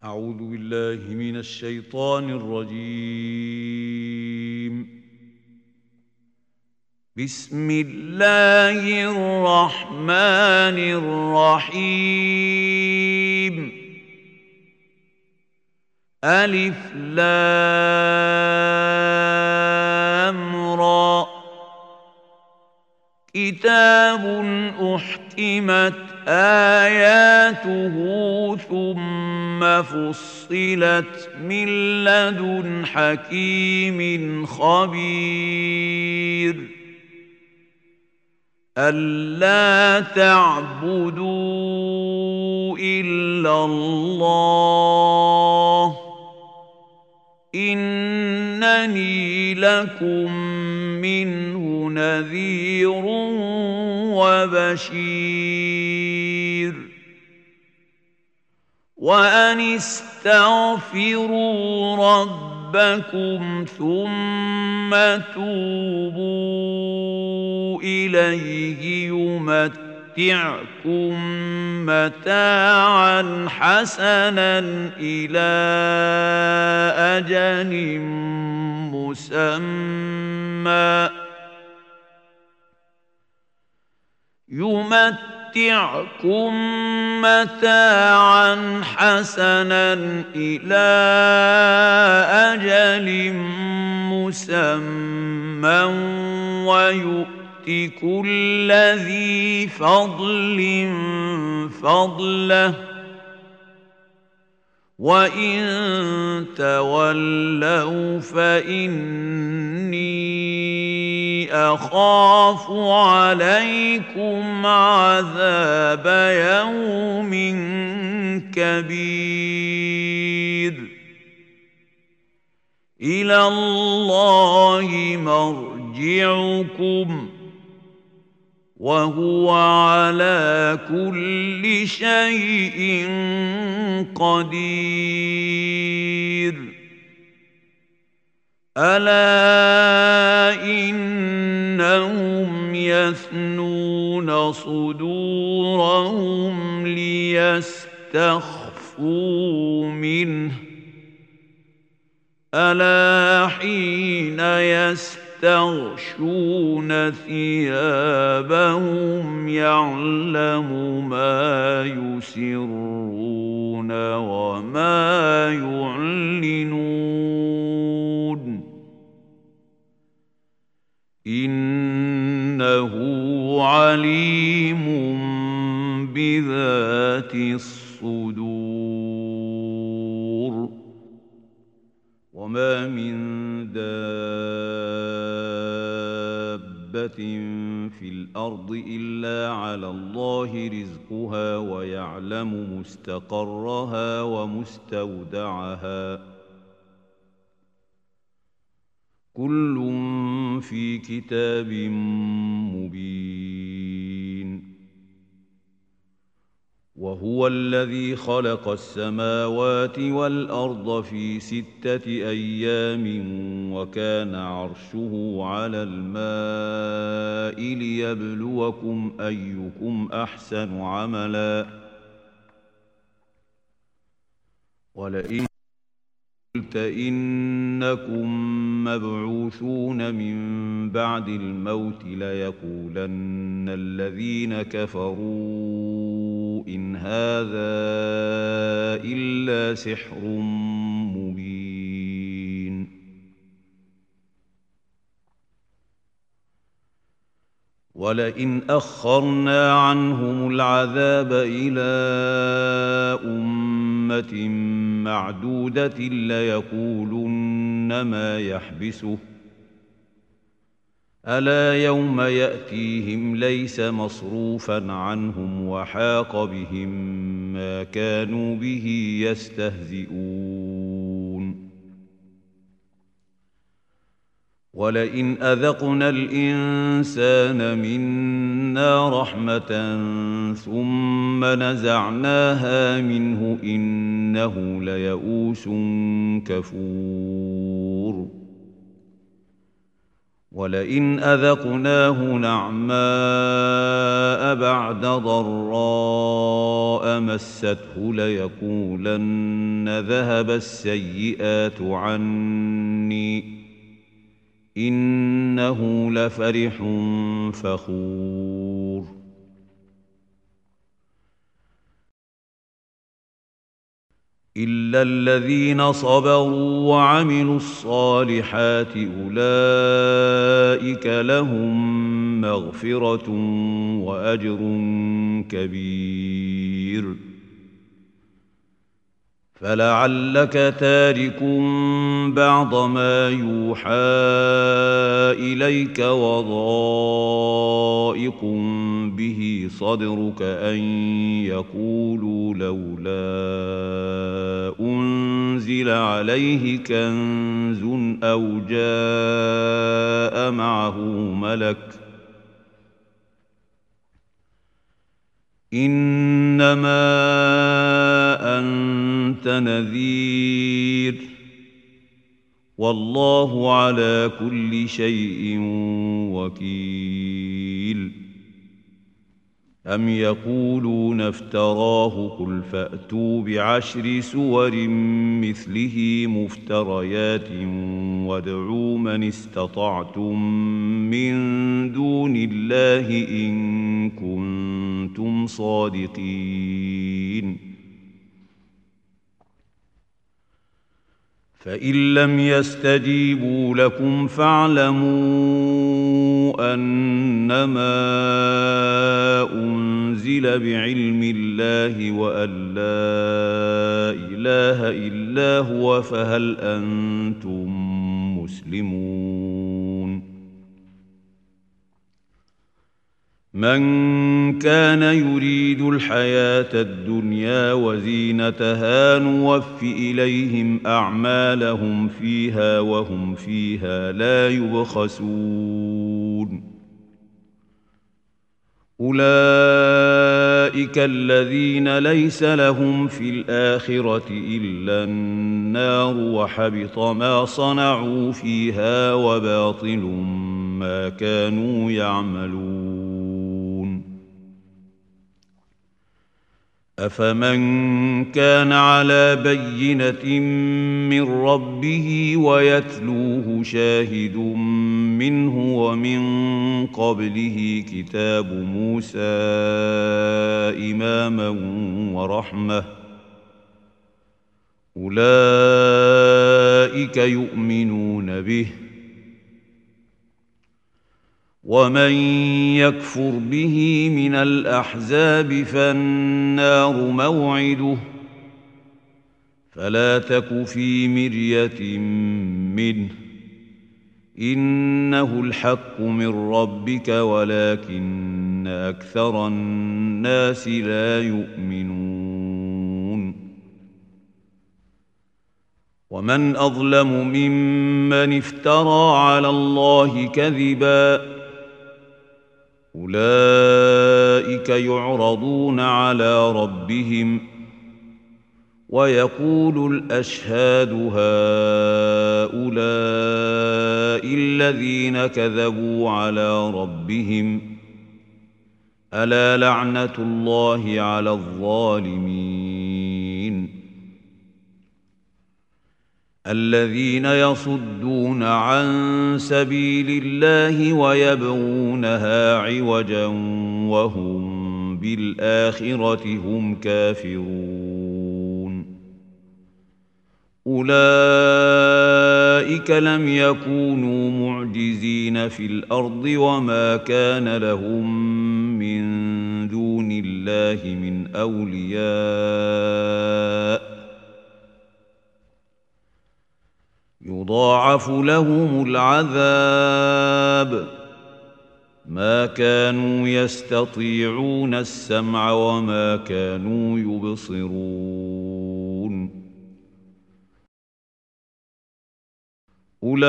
أعوذ بالله من الشيطان الرجيم. بسم الله الرحمن الرحيم. ألف لام را. كتاب أحكمت آياته ثم فصلت من لدن حكيم خبير. ألا تعبدوا إلا الله إنني لكم منه نذير وبشير. وأن استغفروا ربكم ثم توبوا إليه يمتعكم متاعا حسنا إلى أجل مسمى ويؤت كل ذي فضل فضله. وإن تولوا فإني أخاف عليكم عذاب يوم كبير. إلى الله مرجعكم وهو على كل شيء قدير. ألا إنهم يثنون صدورهم ليستخفوا منه. ألا حين يستغشون ثيابهم يعلم ما يسرون وما يعلنون إنه عليم بذات الصدور. وما من دابة في الأرض إلا على الله رزقها ويعلم مستقرها ومستودعها كل في كتاب مبين. وهو الذي خلق السماوات والأرض في 6 أيام وكان عرشه على الماء ليبلوكم أيكم أحسن عملا. ولئن قلت إنكم مبعوثون من بعد الموت ليقولن الذين كفروا إن هذا إلا سحر مبين. ولئن أخرنا عنهم العذاب إلى أمة معدودة ليقولن ما يحبسه. ألا يوم يأتيهم ليس مصروفا عنهم وحاق بهم ما كانوا به يستهزئون. ولئن أذقنا الإنسان منا رحمة ثم نزعناها منه إنه ليئوس كفور. ولئن أذقناه نعماء بعد ضراء مسته ليقولن ذهب السيئات عني إنه لفرح فخور إلا الذين صبروا وعملوا الصالحات أولئك لهم مغفرة وأجر كبير فلعلك تارك بعض ما يوحى إليك وضائق به صدرك أن يقولوا لولا أنزل عليه كنز أو جاء معه ملك إنما أنت نذير والله على كل شيء وكيل أم يقولون افتراه قل فأتوا بعشر سور مثله مفتريات وادعوا من استطعتم من دون الله إن كنتم صادقين فإن لم يستجيبوا لكم فاعلموا أنما أنزل بعلم الله وأن لا إله إلا هو فهل أنتم مسلمون من كان يريد الحياة الدنيا وزينتها نوف إليهم أعمالهم فيها وهم فيها لا يبخسون أولئك الذين ليس لهم في الآخرة إلا النار وحبط ما صنعوا فيها وباطل ما كانوا يعملون أفمن كان على بينة من ربه ويتلوه شاهد منه ومن قبله كتاب موسى إماما ورحمة أولئك يؤمنون به ومن يكفر به من الأحزاب فالنار موعده فلا تك في مرية منه إنه الحق من ربك ولكن أكثر الناس لا يؤمنون ومن أظلم ممن افترى على الله كذبا أولئك يعرضون على ربهم ويقول الأشهاد هؤلاء الذين كذبوا على ربهم ألا لعنة الله على الظالمين الذين يصدون عن سبيل الله ويبغونها عوجا وهم بالآخرة هم كافرون أولئك لم يكونوا معجزين في الأرض وما كان لهم من دون الله من أولياء يضاعف لهم العذاب ما كانوا يستطيعون السمع وما كانوا يبصرون أولئك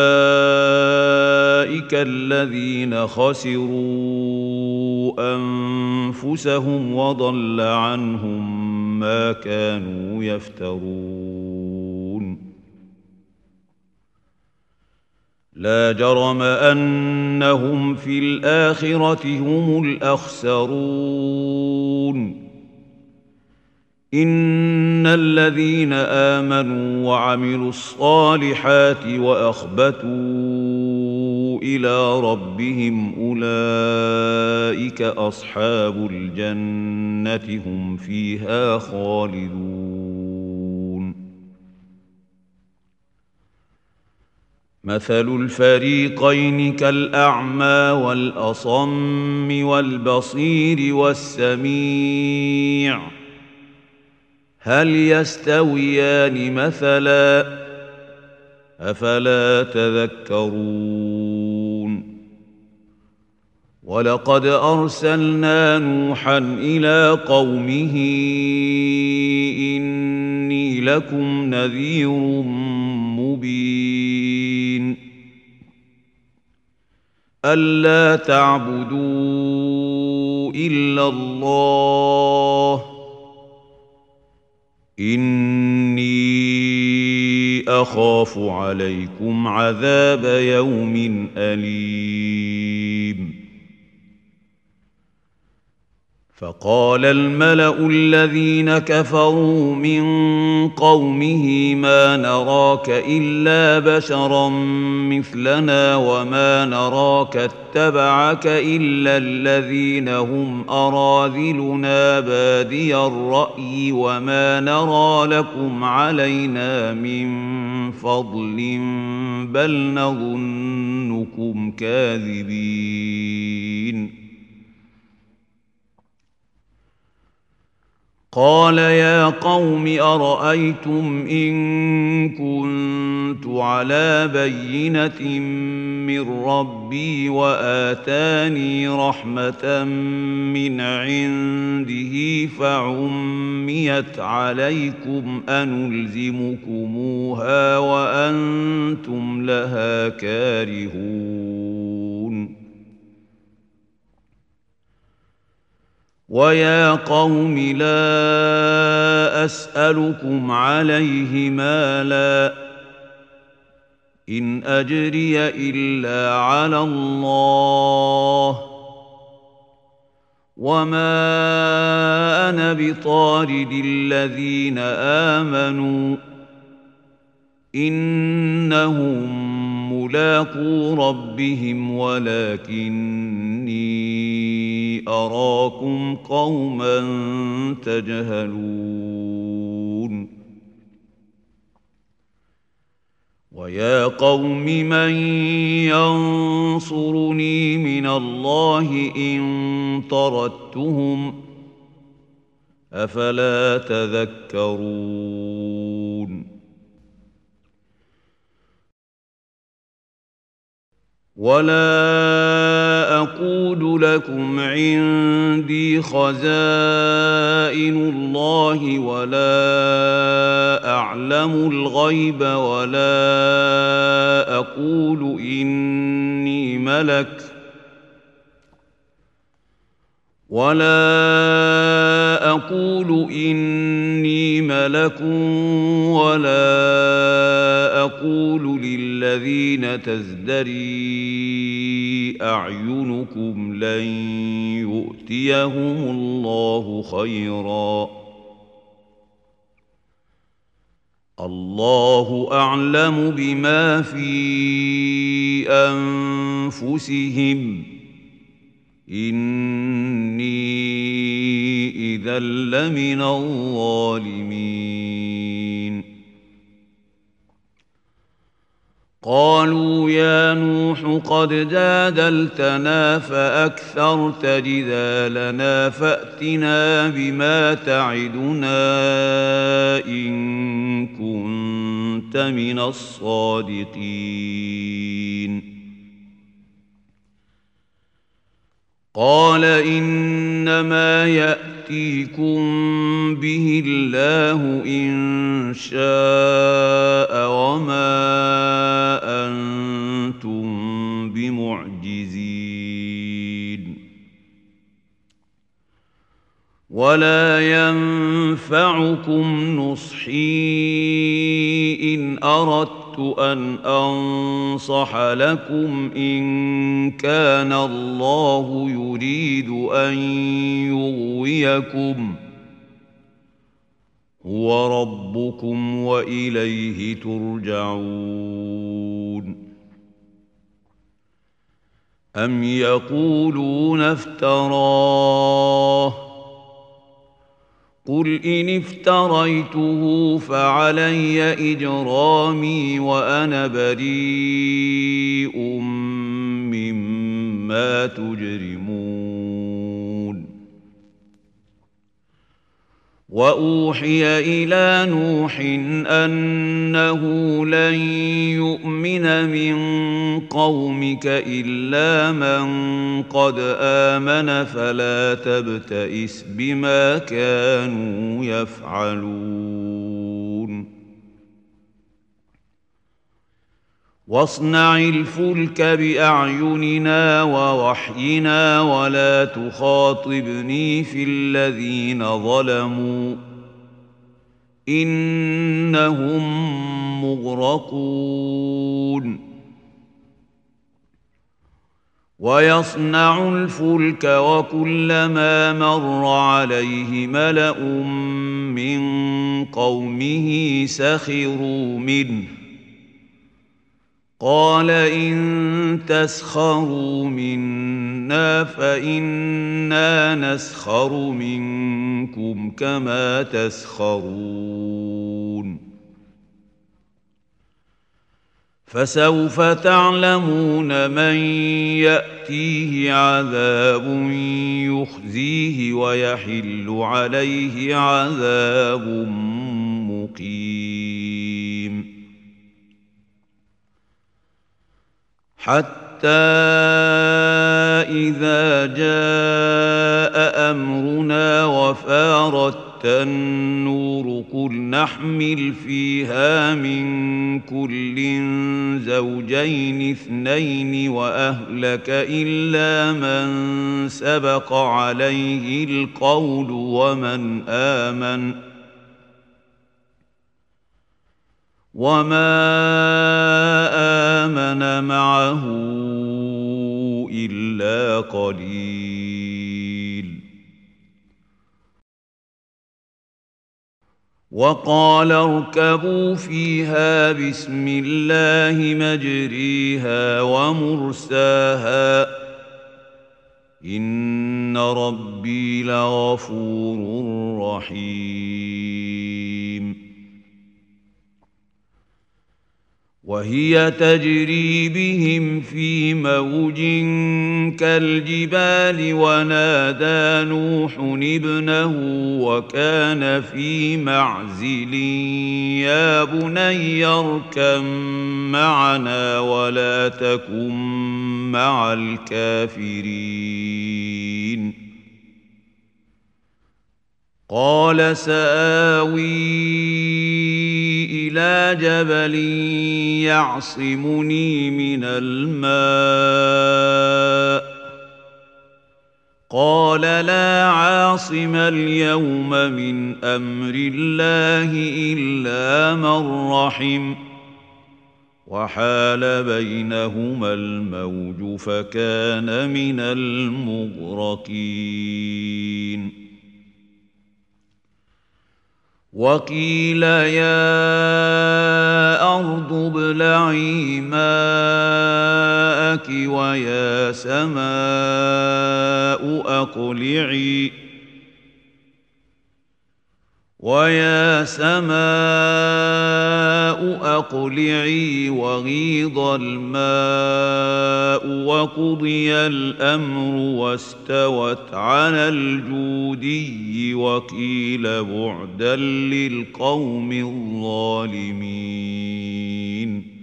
الذين خسروا أنفسهم وضل عنهم ما كانوا يفترون لا جرم أنهم في الآخرة هم الأخسرون إن الذين آمنوا وعملوا الصالحات وأخبتوا إلى ربهم أولئك أصحاب الجنة هم فيها خالدون مثل الفريقين كالأعمى والأصم والبصير والسميع هل يستويان مثلا أفلا تذكرون ولقد أرسلنا نوحا إلى قومه إني لكم نذير مبين ألا تعبدوا إلا الله إني أخاف عليكم عذاب يوم أليم فقال الملأ الذين كفروا من قومه ما نراك إلا بشرا مثلنا وما نراك اتبعك إلا الذين هم أراذلنا بادي الرأي وما نرى لكم علينا من فضل بل نظنكم كاذبين قال يا قوم أرأيتم إن كنت على بينة من ربي وآتاني رحمة من عنده فعميت عليكم أنلزمكموها وأنتم لها كارهون ويا قوم لا أسألكم عليه مالا إن أجري إلا على الله وما أنا بطارد الذين آمنوا إنهم ملاقو ربهم ولكني أراكم قوما تجهلون ويا قوم من ينصرني من الله إن طردتهم أفلا تذكرون ولا أقول لكم عندي خزائن الله ولا أعلم الغيب ولا أقول إني ملك ولا أقول للذين تزدري أعينكم لن يؤتيهم الله خيرا الله أعلم بما في أنفسهم إني إذا لمن الظالمين قالوا يا نوح قد جادلتنا فأكثرت جدالنا فأتنا بما تعدنا إن كنت من الصادقين قال إنما يأتيكم به الله إن شاء وما أنتم بمعجزين ولا ينفعكم نصحي إن أردت أردت أن أنصح لكم إن كان الله يريد أن يغويكم هو ربكم وإليه ترجعون. أم يقولون افتراه قل إن افتريته فعلي إجرامي وأنا بريء مما تجرمون. وأوحي إلى نوح أنه لن يؤمن من قومك إلا من قد آمن فلا تبتئس بما كانوا يفعلون. واصنع الفلك بأعيننا ووحينا ولا تخاطبني في الذين ظلموا إنهم مغرقون. ويصنع الفلك وكلما مر عليه ملأ من قومه سخروا منه قال إن تسخروا منا فإنا نسخر منكم كما تسخرون. فسوف تعلمون من يأتيه عذاب يخزيه ويحل عليه عذاب مقيم. حتى إذا جاء أمرنا وفارت النور قل نحمل فيها من كل زوجين اثنين وأهلك إلا من سبق عليه القول وما آمن معه إلا قليل. وقال اركبوا فيها بسم الله مجريها ومرساها إن ربي لغفور رحيم. وهي تجري بهم في موج كالجبال ونادى نوح ابنه وكان في معزل يا بني اركب معنا ولا تكن مع الكافرين. قال سآوي إلى جبل يعصمني من الماء قال لا عاصم اليوم من أمر الله إلا من رحم وحال بينهما الموج فكان من المغرقين. وقيل يا أرض ابلعي ماءك ويا سماء أقلعي وغيض الماء وقضي الأمر واستوت على الجودي وقيل بعدا للقوم الظالمين.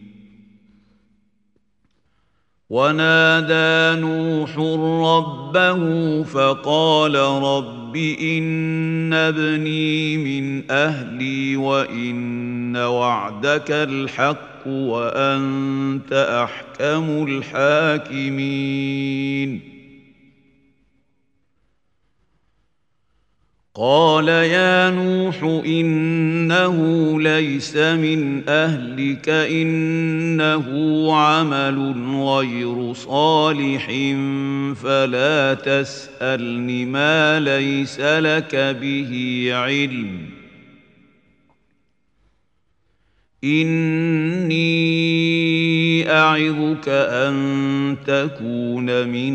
ونادى نوح ربه فقال رب إن ابني من أهلي وإن وعدك الحق وأنت أحكم الحاكمين. قال يا نوح إنه ليس من أهلك إنه عمل غير صالح فلا تسألني ما ليس لك به علم إني أعظك أن تكون من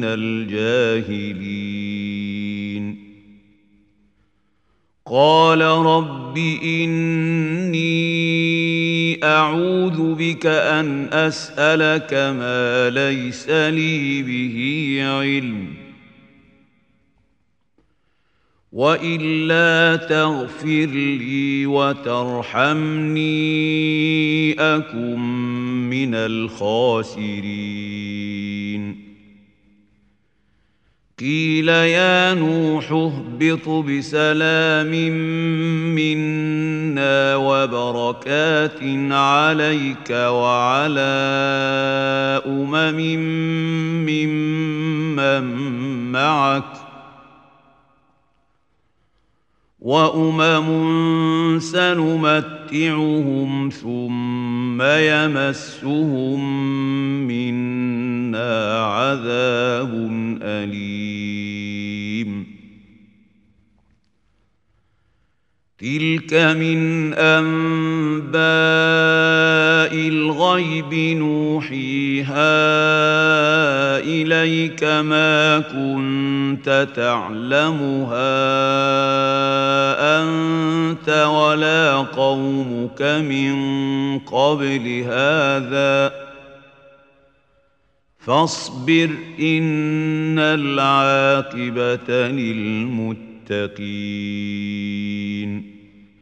الجاهلين قال رب إني أعوذ بك أن أسألك ما ليس لي به علم وإلا تغفر لي وترحمني أكن من الخاسرين قيل يا نوح اهبط بسلام منا وبركات عليك وعلى ممن معك وأمم سنمتعهم ثم يمسهم منا عذاب أليم تلك من أنباء الغيب نوحيها إليك ما كنت تعلمها أنت ولا قومك من قبل هذا فاصبر إن العاقبة للمتقين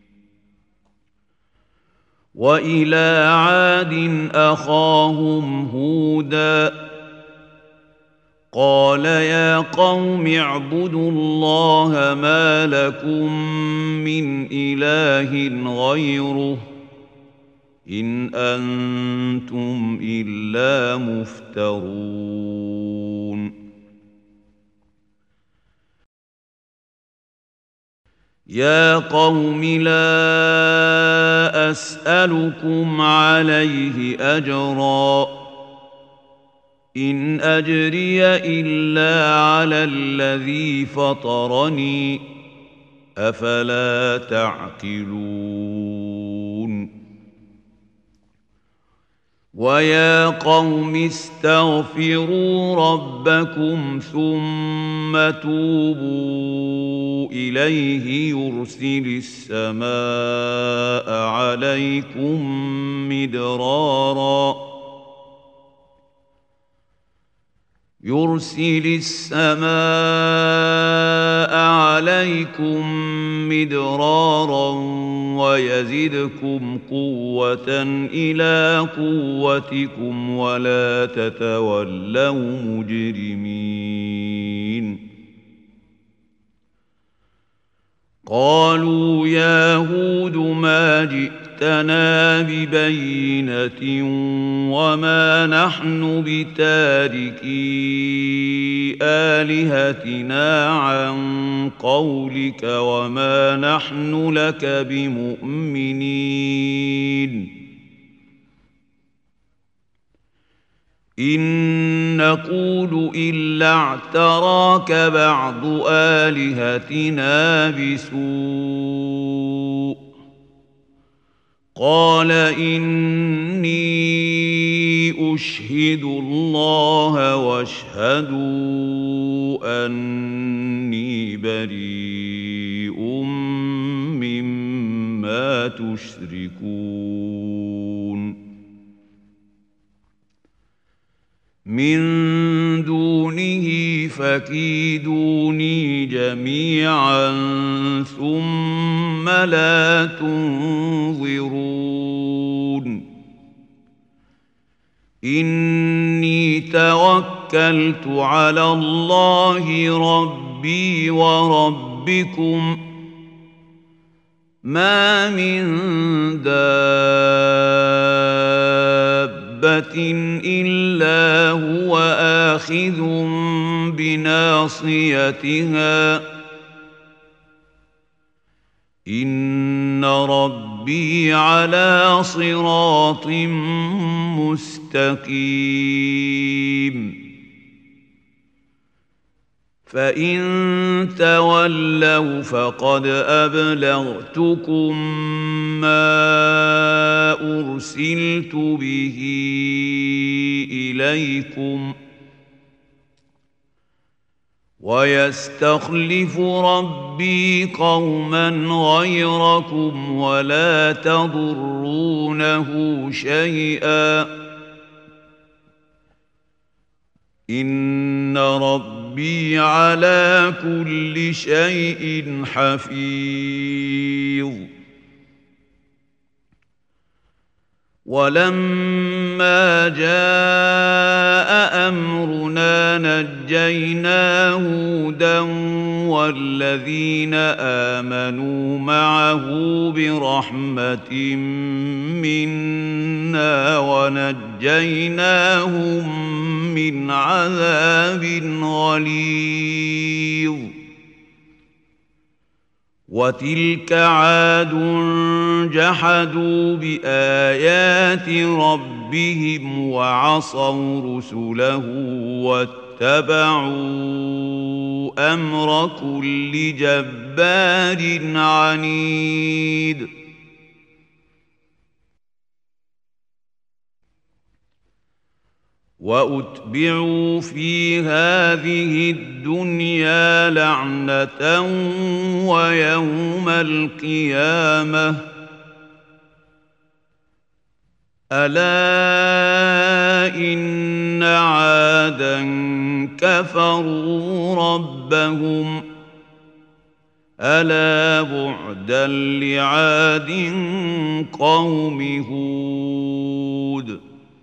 وإلى عاد أخاهم هودا قال يا قوم اعبدوا الله ما لكم من إله غيره إن أنتم إلا مفترون يا قوم لا أسألكم عليه أجرا إن أجري إلا على الذي فطرني أفلا تعقلون ويا قوم استغفروا ربكم ثم توبوا إليه يرسل السماء عليكم مدرارا ويزدكم قوة إلى قوتكم ولا تتولوا مجرمين قالوا يا هود ما جئتنا ببينة وما نحن بتاركي آلهتنا عن قولك وما نحن لك بمؤمنين إن نقول إلا اعتراك بعض آلهتنا بسوء قال إني أشهد الله واشهدوا أني بريء مما تشركون من دونه فكيدوني جميعا ثم لا تنظرون إني توكلت على الله ربي وربكم ما من دابة إلا هو آخذ بناصيتها ربي على صراط مستقيم فإن تولوا فقد أبلغتكم ما أرسلت به إليكم ويستخلف ربي قوما غيركم ولا تضرونه شيئا إن ربي على كل شيء حفيظ ولما جاء أمرنا نجينا هودا والذين آمنوا معه برحمة منا ونجيناهم من عذاب غليظ وتلك عاد جحدوا بآيات ربهم وعصوا رسله واتبعوا أمر كل جبار عنيد وأتبعوا في هذه الدنيا لعنة ويوم القيامة ألا إن عادا كفروا ربهم ألا بعدا لعاد قوم هود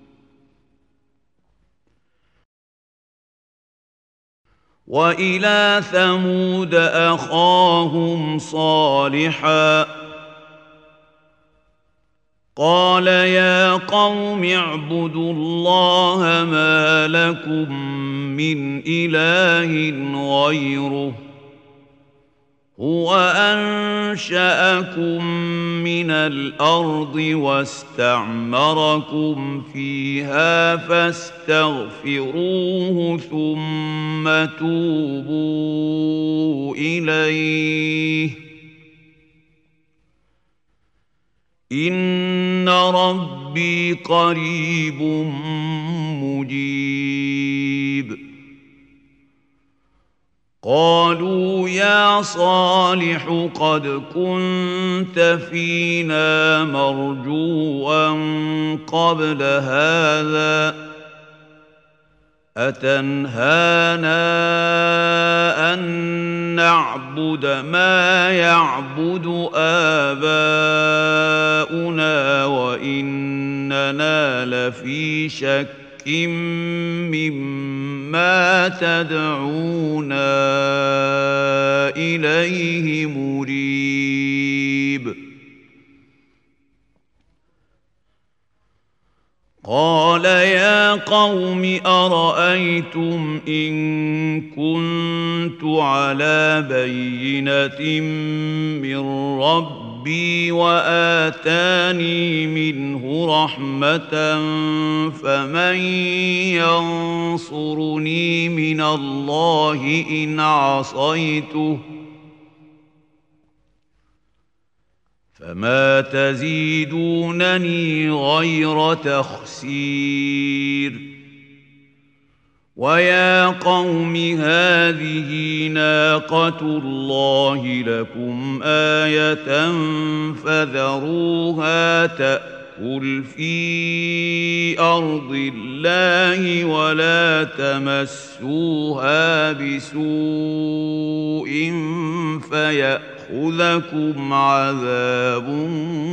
وإلى ثمود أخاهم صالحا قال يا قوم اعبدوا الله ما لكم من إله غيره هو أنشأكم من الأرض واستعمركم فيها فاستغفروه ثم توبوا إليه إن ربي قريب مجيب قالوا يا صالح قد كنت فينا مرجوا قبل هذا أتنهانا أن نعبد ما يعبد آباؤنا وإننا لفي شك مما تدعونا إليه مريب قال يا قوم أرأيتم إن كنت على بينة من ربي وآتاني منه رحمة فمن ينصرني من الله إن عصيته فما تزيدونني غير تخسير ويا قوم هذه ناقة الله لكم آية فذروها تأكل في أرض الله ولا تمسوها بسوء فيأخذكم عذاب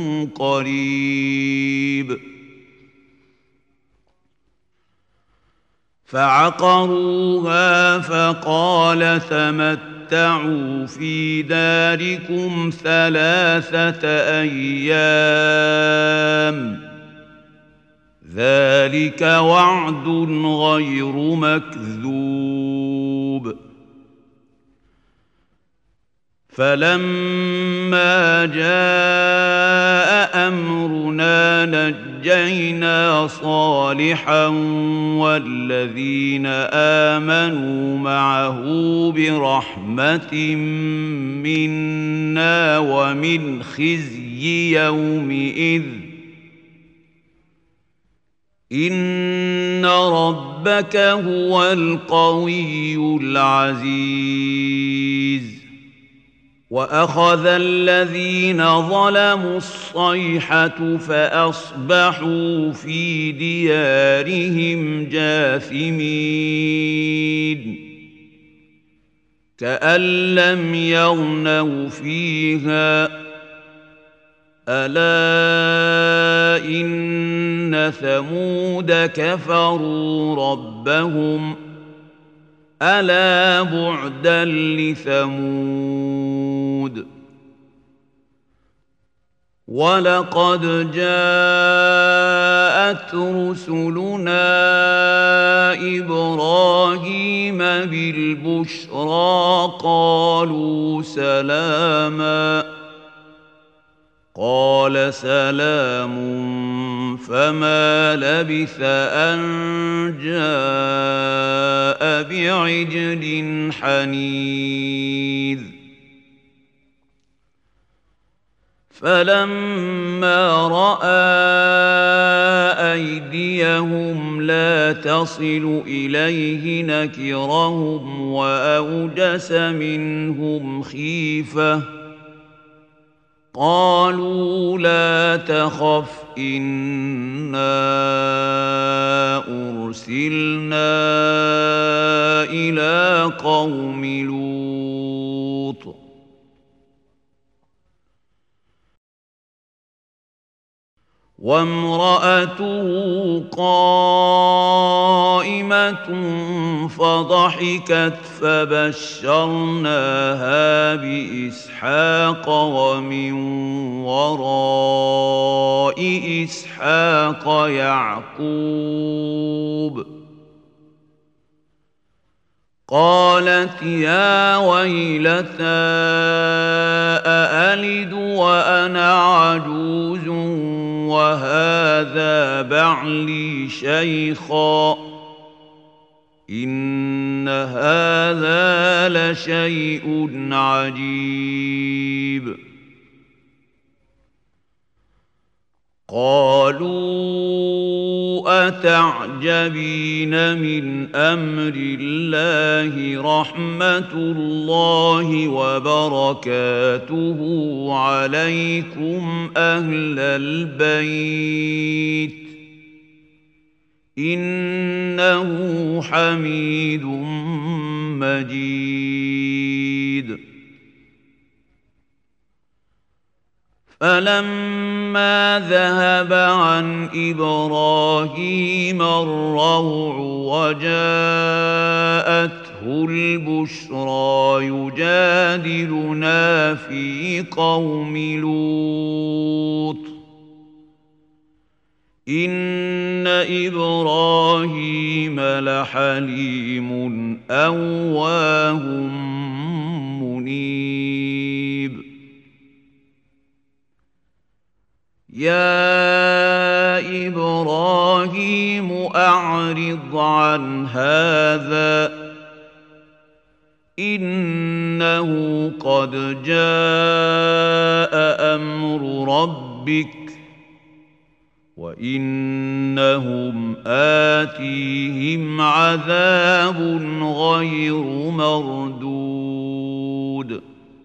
قريب فعقروها فقال تمتعوا في داركم 3 أيام ذلك وعد غير مكذوب فلما جاء أمرنا نجينا صالحا والذين آمنوا معه برحمة منا ومن خزي يومئذ إن ربك هو القوي العزيز وأخذ الذين ظلموا الصيحة فأصبحوا في ديارهم جاثمين كأن لم يغنوا فيها ألا إن ثمود كفروا ربهم ألا بعدا لثمود ولقد جاءت رسلنا إبراهيم بالبشرى قالوا سلاما قال سلام فما لبث أن جاء بعجل حنيذ فلما رأى أيديهم لا تصل إليه نكرهم وأوجس منهم خيفة قالوا لا تخف إنا أرسلنا إلى قوم لوط وامرأته قائمة فضحكت فبشرناها بإسحاق ومن وراء إسحاق يعقوب قالت يا ويلتى أألد وأنا عجوز وهذا بعلي شيخا إن هذا لشيء عجيب قالوا أتعجبين من أمر الله رحمة الله وبركاته عليكم أهل البيت إنه حميد مجيد فلما ذهب عن إبراهيم الروع وجاءته البشرى يجادلنا في قوم لوط إن إبراهيم لحليم أواه منيب يا إبراهيم أعرض عن هذا إنه قد جاء أمر ربك وإنهم آتيهم عذاب غير مردود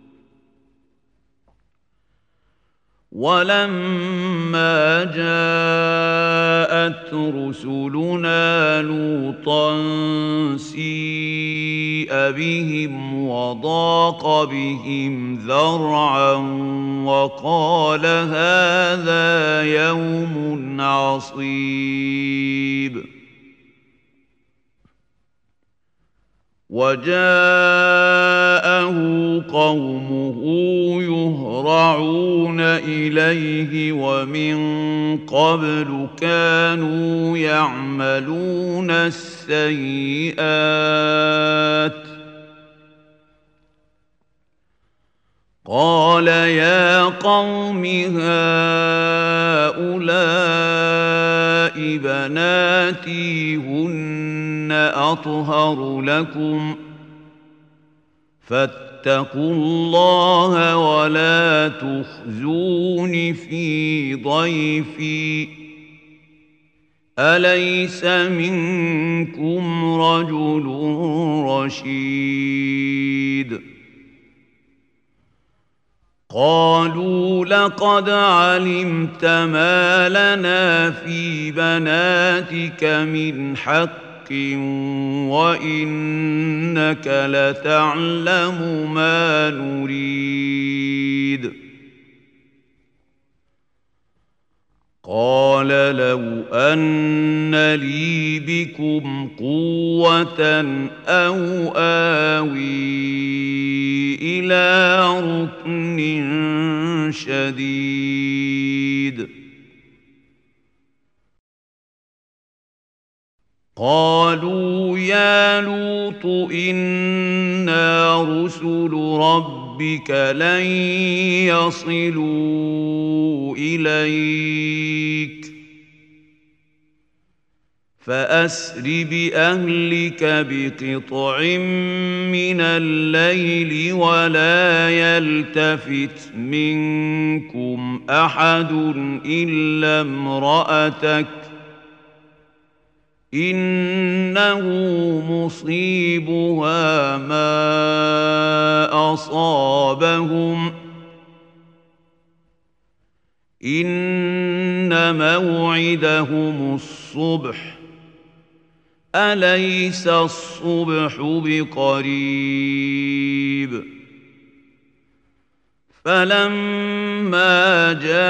ولما جاءت رسلنا لوطا سيء بهم وضاق بهم ذرعا وقال هذا يوم عصيب وجاءه قومه يهرعون إليه ومن قبل كانوا يعملون السيئات قال يا قوم هؤلاء بناتي هن أطهر لكم فاتقوا الله ولا تخزون في ضيفي أليس منكم رجل رشيد قالوا لقد علمت ما لنا في بناتك من حق وإنك لتعلم ما نريد قال لو أن لي بكم قوة أو آوي إلى ركن شديد قالوا يا لوط إنا رسل ربك لن يصلوا إليك فأسر بأهلك بقطع من الليل ولا يلتفت منكم أحد إلا امرأتك إنه مصيبها ما أصابهم إن موعدهم الصبح أليس الصبح بقريب فلما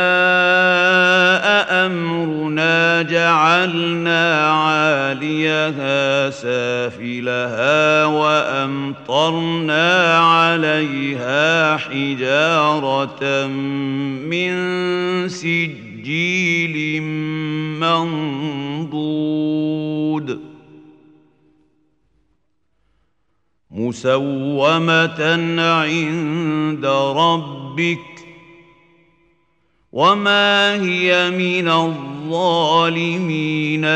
جاء أمرنا جعلنا عاليها سافلها وأمطرنا عليها حجارة من سجيل منضود مسومة عند ربك وما هي من الظالمين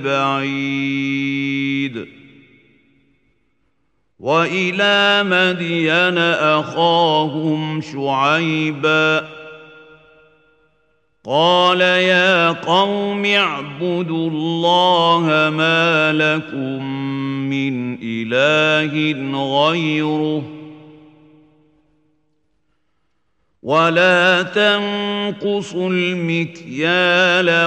ببعيد وإلى مدين أخاهم شعيبا قال يا قوم اعبدوا الله ما لكم من إله غيره ولا تنقصوا المكيال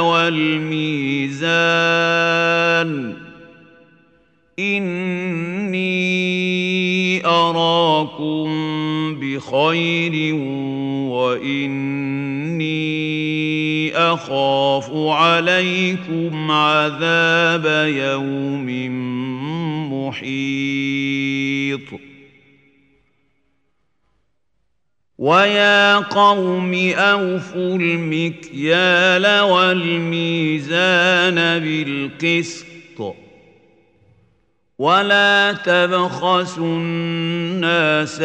والميزان إني أراكم بخير وإني أخاف عليكم عذاب يوم محيط ويا قوم أوفوا المكيال والميزان بالقسط ولا تبخسوا الناس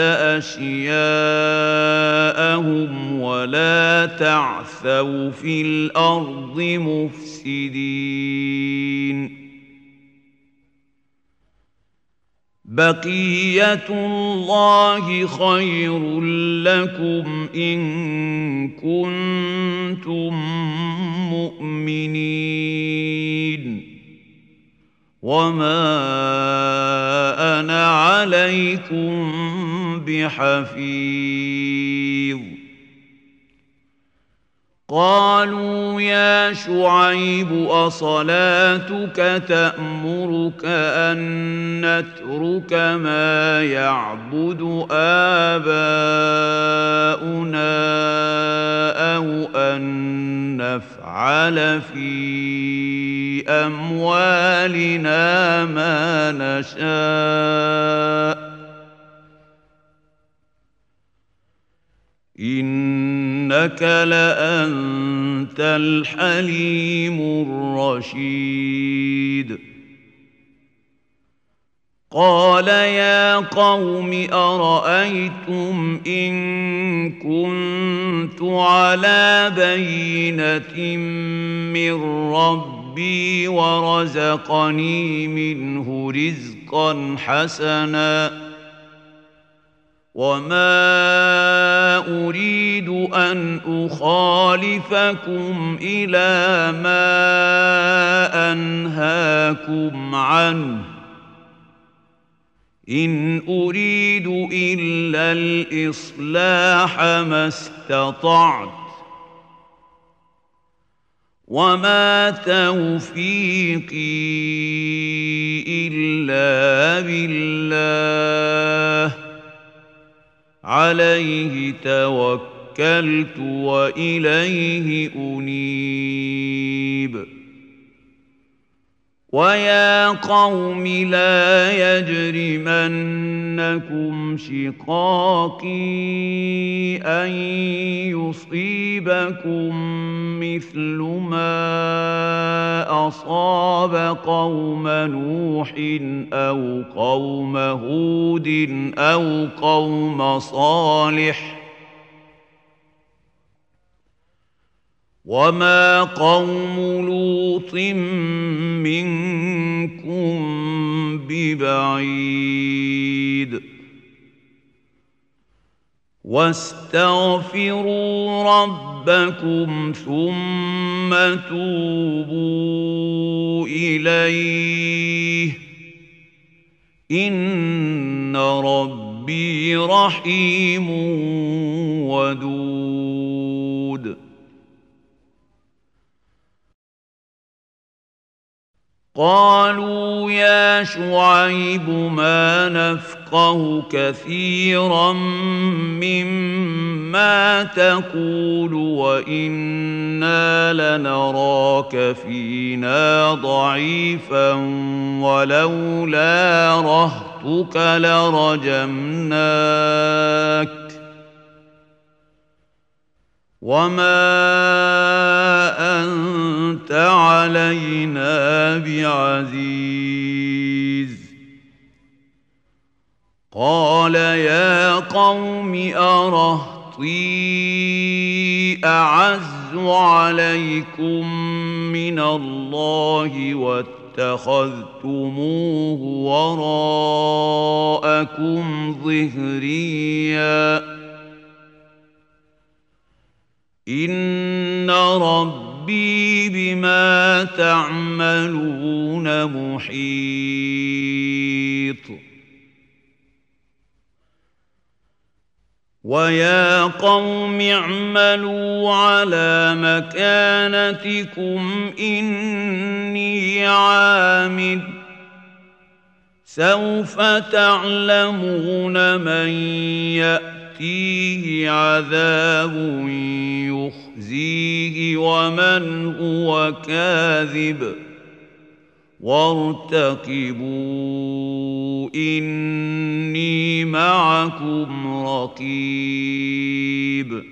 أشياءهم ولا تعثوا في الأرض مفسدين بقية الله خير لكم إن كنتم مؤمنين وما أنا عليكم بحفيظ قالوا يا شعيب أصلاتك تأمرك أن نترك ما يعبد آباؤنا أو أن نفعل في أموالنا ما نشاء إنك لأنت الحليم الرشيد قال يا قوم أرأيتم إن كنت على بينة من ربي ورزقني منه رزقا حسنا وما أريد أن أخالفكم إلى ما أنهاكم عنه إن أريد إلا الإصلاح ما استطعت وما توفيقي إلا بالله عليه توكلت وإليه أنيب ويا قوم لا يجرمنكم شقاقي أن يصيبكم مثل ما أصاب قوم نوح أو قوم هود أو قوم صالح وما قوم لوط منكم ببعيد واستغفروا ربكم ثم توبوا إليه إن ربي رحيم ودود قالوا يا شعيب ما نفقه كثيرا مما تقول وإنا لنراك فينا ضعيفا ولولا رهطك لرجمناك وما أنت علينا بعزيز قال يا قوم أرهطي أعز عليكم من الله واتخذتموه وراءكم ظهريا إن ربي بما تعملون محيط ويا قوم اعملوا على مكانتكم إني عامل سوف تعلمون من يأتيه عذاب يخزيه ومن هو كاذب وارتقبوا إني معكم رقيب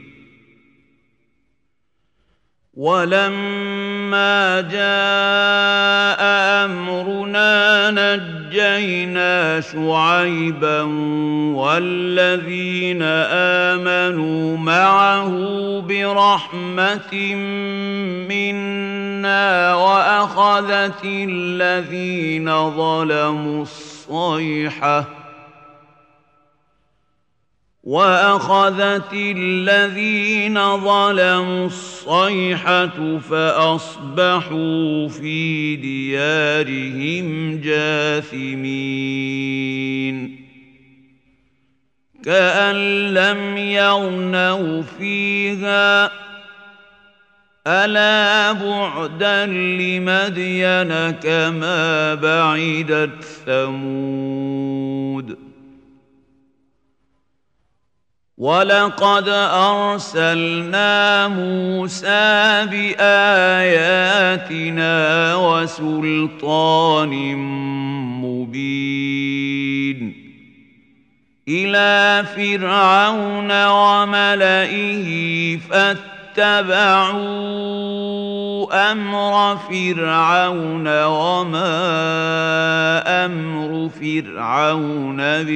ولما جاء أمرنا نجينا شعيبا والذين آمنوا معه برحمة منا وأخذت الذين ظلموا الصيحة فأصبحوا في ديارهم جاثمين كأن لم يغنوا فيها ألا بعدا لمدين كما بعدت ثمود ولقد أرسلنا موسى بآياتنا وسلطان مبين إلى فرعون وملئه اتبعوا أمر فرعون وما أمر فرعون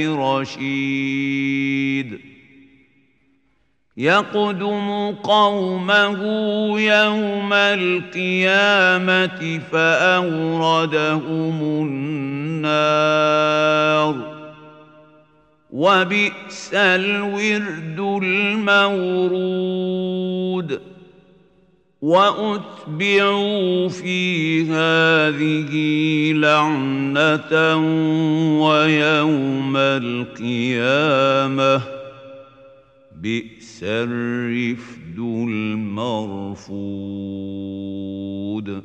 برشيد يقدم قومه يوم القيامة فأوردهم النار وبئس الورد المورود وأتبعوا في هذه لعنة ويوم القيامة بئس الرفد المرفود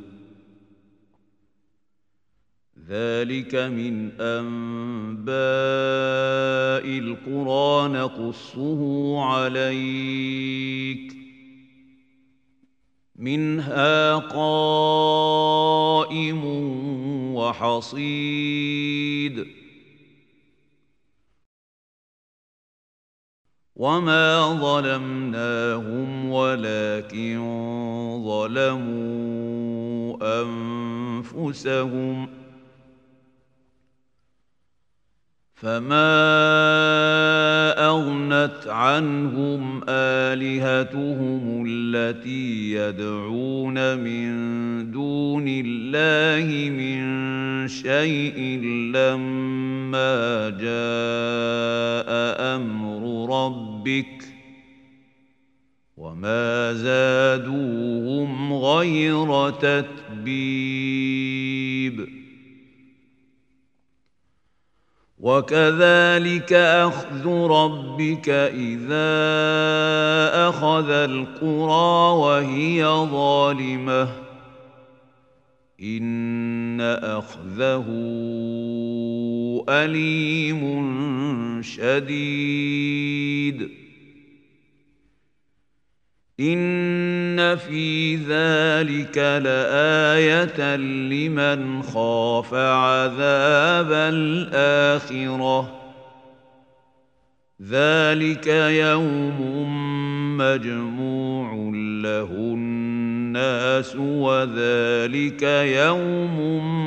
ذلك من أنباء القرى نقصه عليك منها قائم وحصيد وما ظلمناهم ولكن ظلموا أنفسهم فما أغنت عنهم آلهتهم التي يدعون من دون الله من شيء لما جاء أمر ربك وما زادوهم غير تتبيب وكذلك أخذ ربك إذا أخذ القرى وهي ظالمة إن أخذه أليم شديد إن في ذلك لآية لمن خاف عذاب الآخرة ذلك يوم مجموع له الناس وذلك يوم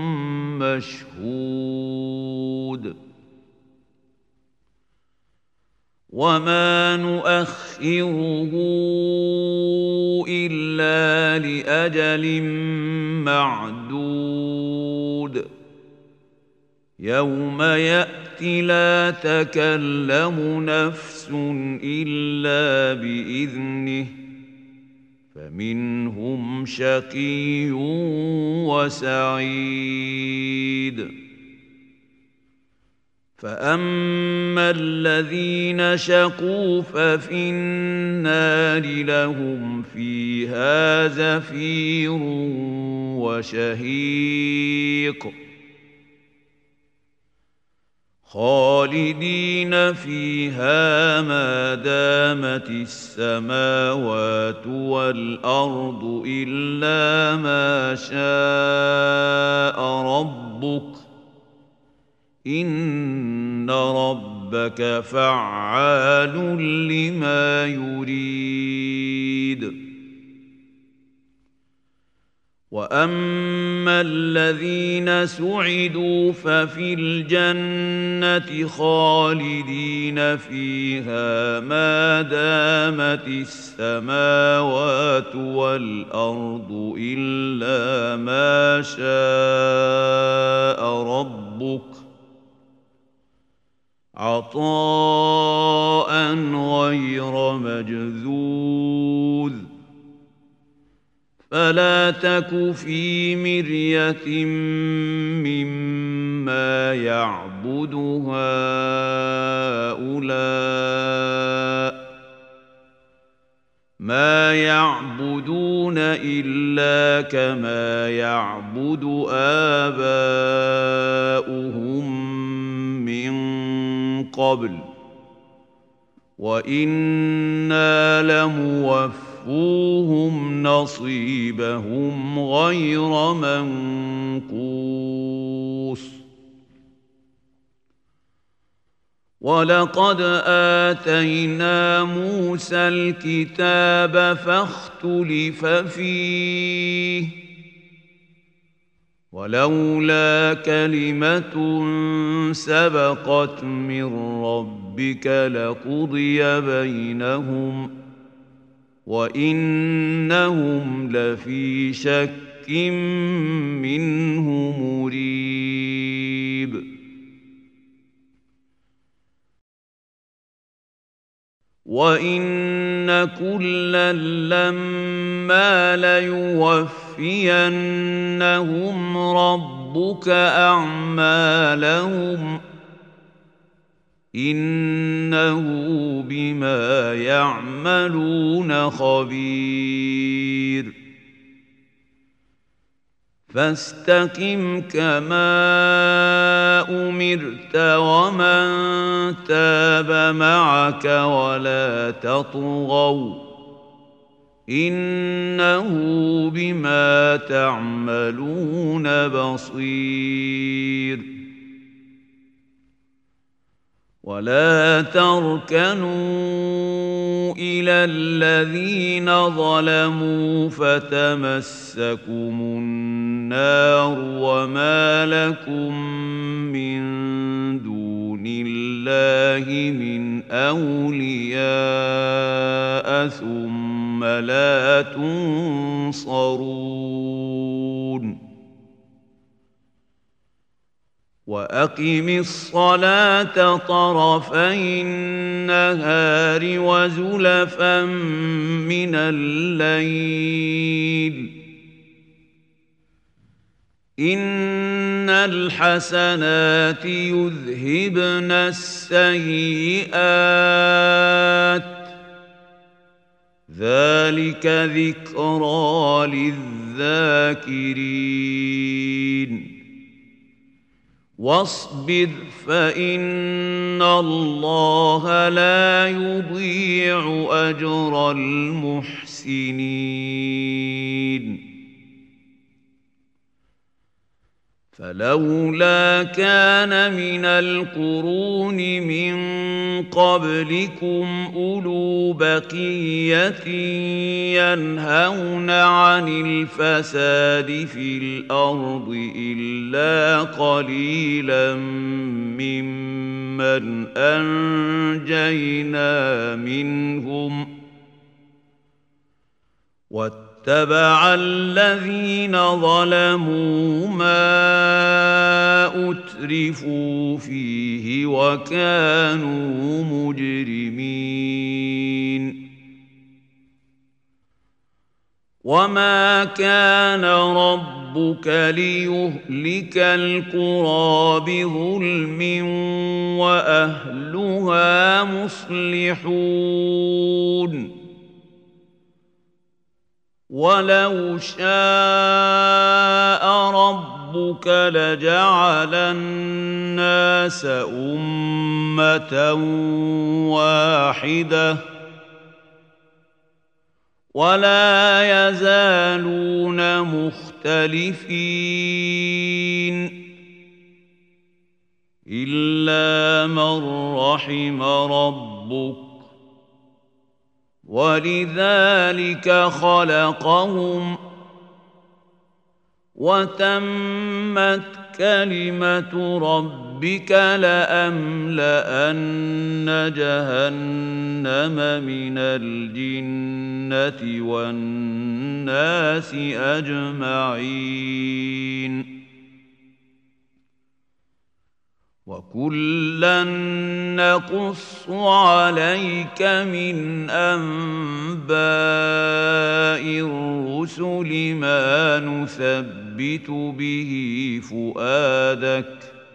مشهود وما نؤخره إلا لأجل معدود يوم يأتي لا تكلم نفس إلا بإذنه فمنهم شقي وسعيد فأما الذين شقوا ففي النار لهم فيها زفير وشهيق خالدين فيها ما دامت السماوات والأرض إلا ما شاء ربك إن ربك فعال لما يريد وأما الذين سعدوا ففي الجنة خالدين فيها ما دامت السماوات والأرض إلا ما شاء ربك عطاء غير مجذوذ فلا تك في مرية مما يعبد هؤلاء ما يعبدون إلا كما يعبد آباؤهم من قبل وإنا لموفوهم نصيبهم غير منقوص ولقد آتينا موسى الكتاب فاختلف فيه ولولا كلمة سبقت من ربك لقضي بينهم وإنهم لفي شك منه مريب وإن كلا لما ليوفينهم ربك أعمالهم إنه بما يعملون خبير فاستقم كما أمرت ومن تاب معك ولا تطغوا إنه بما تعملون بصير ولا تركنوا إلى الذين ظلموا فتمسكم النار وما لكم من دون الله من أولياء ثم لا تنصرون وأقم الصلاة طرفي النهار وزلفا من الليل إن الحسنات يذهبن السيئات ذلك ذكرى للذاكرين واصبر فإن الله لا يضيع أجر المحسنين فلولا كان من القرون من قبلكم أولو بقية ينهون عن الفساد في الأرض إلا قليلا ممن أنجينا منهم واتبع الذين ظلموا ما أترفوا فيه وكانوا مجرمين وما كان ربك ليهلك القرى بظلم وأهلها مصلحون ولو شاء ربك لجعل الناس أمة واحدة ولا يزالون مختلفين إلا من رحم ربك ولذلك خلقهم وتمت كلمة ربك لأملأن جهنم من الجنة والناس أجمعين وكلا نقص عليك من أنباء الرسل ما نثبت به فؤادك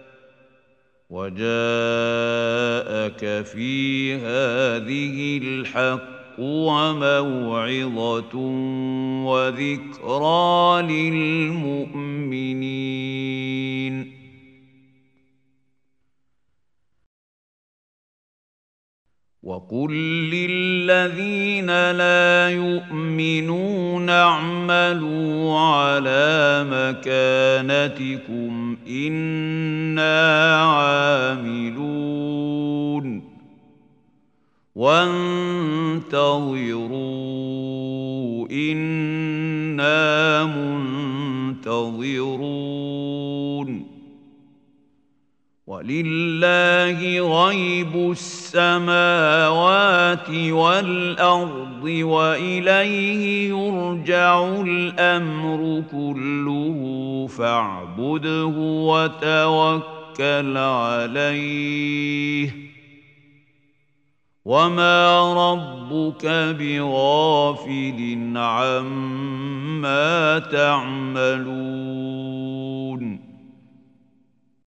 وجاءك في هذه الحق وموعظة وذكرى للمؤمنين وقل للذين لا يؤمنون اعملوا على مكانتكم إنا عاملون وانتظروا إنا منتظرون ولله غيب السماوات والأرض وإليه يرجع الأمر كله فاعبده وتوكل عليه وما ربك بغافل عما تعملون